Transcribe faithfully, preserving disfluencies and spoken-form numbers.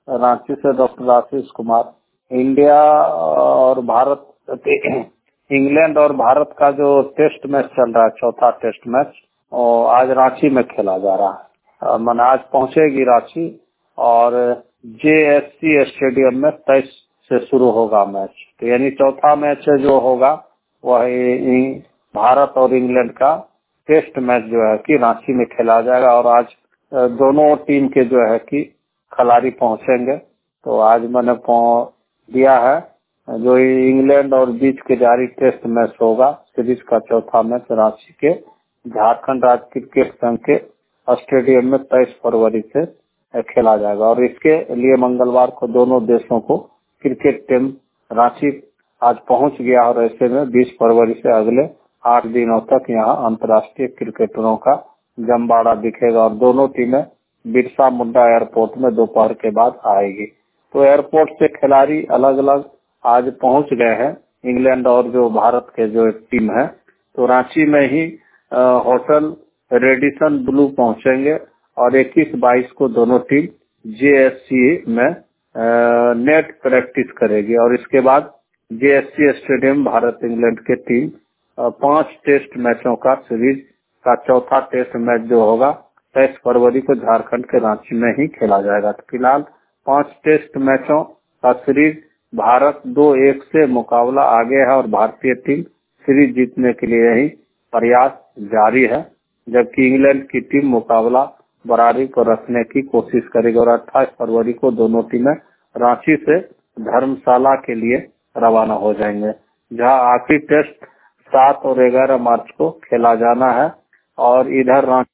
रांची से doctor Ashish Kumar. India और Bharat, England और भारत का जो टेस्ट मैच चल रहा है, चौथा टेस्ट मैच, और आज रांची में खेला जा रहा है। मन आज पहुंचेगी रांची और जे एस सी स्टेडियम में तेईस से शुरू होगा मैच। तो यानी चौथा मैच जो होगा वह भारत और इंग्लैंड का टेस्ट मैच जो है कि रांची में खेला जाएगा। और आज दोनों टीम के जो है कि खिलाड़ी पहुंचेंगे। तो आज मैंने दिया है जो इंग्लैंड और बीच के जारी टेस्ट मैच होगा, सीरीज का चौथा मैच रांची के झारखंड राज्य क्रिकेट संघ के स्टेडियम में तेईस फरवरी से खेला जाएगा। और इसके लिए मंगलवार को दोनों देशों को क्रिकेट टीम रांची आज पहुंच गया और ऐसे में बीस फरवरी से अगले आठ दिनों तक यहाँ अंतर्राष्ट्रीय क्रिकेटरों का जमबाड़ा दिखेगा। और दोनों टीमें बिरसा मुंडा एयरपोर्ट में दोपहर के बाद आएगी। तो एयरपोर्ट से खिलाड़ी अलग अलग आज पहुंच गए हैं, इंग्लैंड और जो भारत के जो टीम है। तो रांची में ही होटल रेडिसन ब्लू पहुंचेंगे और इक्कीस बाईस को दोनों टीम जे एस सी में आ, नेट प्रैक्टिस करेगी। और इसके बाद J S C stadium Bharat England के टीम पांच टेस्ट मैचों का सीरीज का चौथा टेस्ट मैच जो होगा तेईस फरवरी को झारखंड के रांची में ही खेला जाएगा। तो फिलहाल पांच टेस्ट मैचों का सीरीज भारत दो एक से मुकाबला आगे है और भारतीय टीम सीरीज जीतने के लिए ही प्रयास जारी है, जबकि इंग्लैंड की टीम मुकाबला बराबरी को रखने की कोशिश करेगी। और अट्ठाईस फरवरी को दोनों टीमें रांची से धर्मशाला के लिए रवाना हो जाएंगे, जहां आखिरी टेस्ट सात और ग्यारह मार्च को खेला जाना है। और इधर रांची